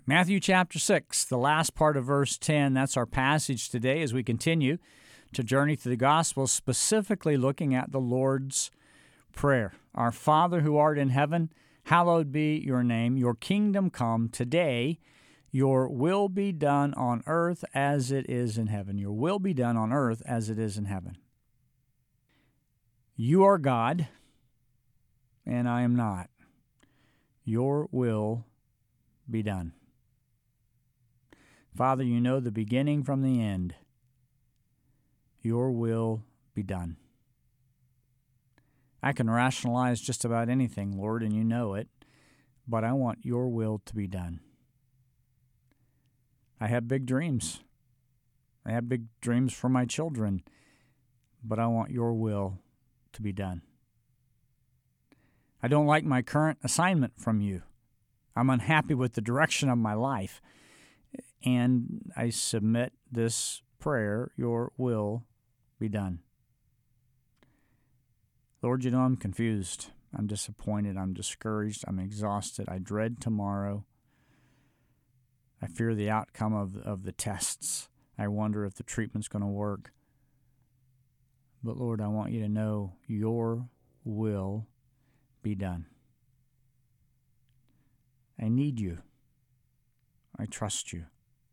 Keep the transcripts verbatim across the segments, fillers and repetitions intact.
Matthew chapter six, the last part of verse ten, that's our passage today as we continue to journey through the Gospel, specifically looking at the Lord's Prayer. Our Father who art in heaven, hallowed be your name. Your kingdom come today. Your will be done on earth as it is in heaven. Your will be done on earth as it is in heaven. You are God, and I am not. Your will be done. Father, you know the beginning from the end. Your will be done. I can rationalize just about anything, Lord, and you know it, but I want your will to be done. I have big dreams. I have big dreams for my children, but I want your will to be done. I don't like my current assignment from you. I'm unhappy with the direction of my life. And I submit this prayer, your will be done. Lord, you know I'm confused. I'm disappointed. I'm discouraged. I'm exhausted. I dread tomorrow. I fear the outcome of, of the tests. I wonder if the treatment's going to work. But Lord, I want you to know your will be done. I need you. I trust you.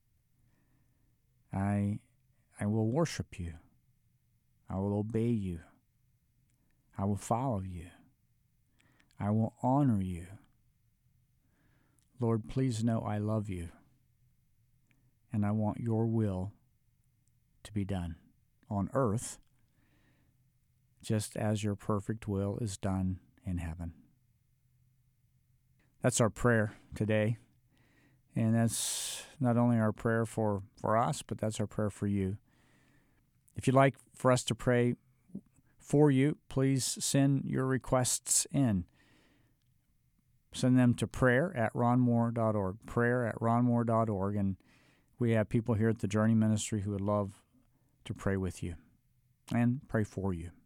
I I will worship you. I will obey you. I will follow you. I will honor you. Lord, please know I love you, and I want your will to be done on earth, just as your perfect will is done in heaven. That's our prayer today. And that's not only our prayer for, for us, but that's our prayer for you. If you'd like for us to pray for you, please send your requests in. Send them to prayer at ron moore dot org, prayer at ron moore dot org, and we have people here at the Journey Ministry who would love to pray with you and pray for you.